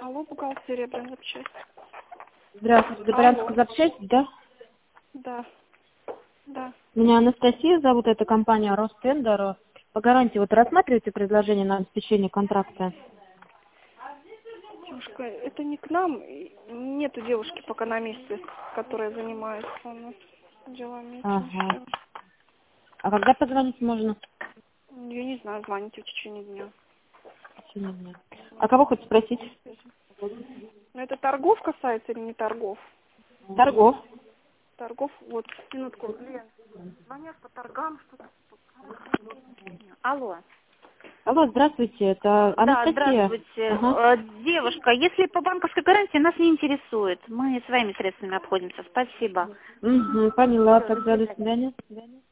Алло, бухгалтерия, бренд-запчасть. Здравствуйте, Добрянская запчасть, да? Да. Да. Меня Анастасия зовут, это компания Ростендер. По гарантии вот рассматриваете предложение на обеспечение контракта? Девушка, это не к нам. Нету девушки пока на месте, которая занимается у нас делами Ага. этим. А когда позвонить можно? Я не знаю, звоните в течение дня. В течение дня. А кого хоть спросить? Но это торгов касается или не торгов? Торгов. Торгов, вот, минутку. Лен, звонят по торгам, что-то. Алло. Алло, здравствуйте, это Да, Анастасия. здравствуйте. Ага. Девушка, если по банковской гарантии, нас не интересует. Мы своими средствами обходимся. Спасибо. Угу, поняла, Всё, до тогда до свидания. свидания.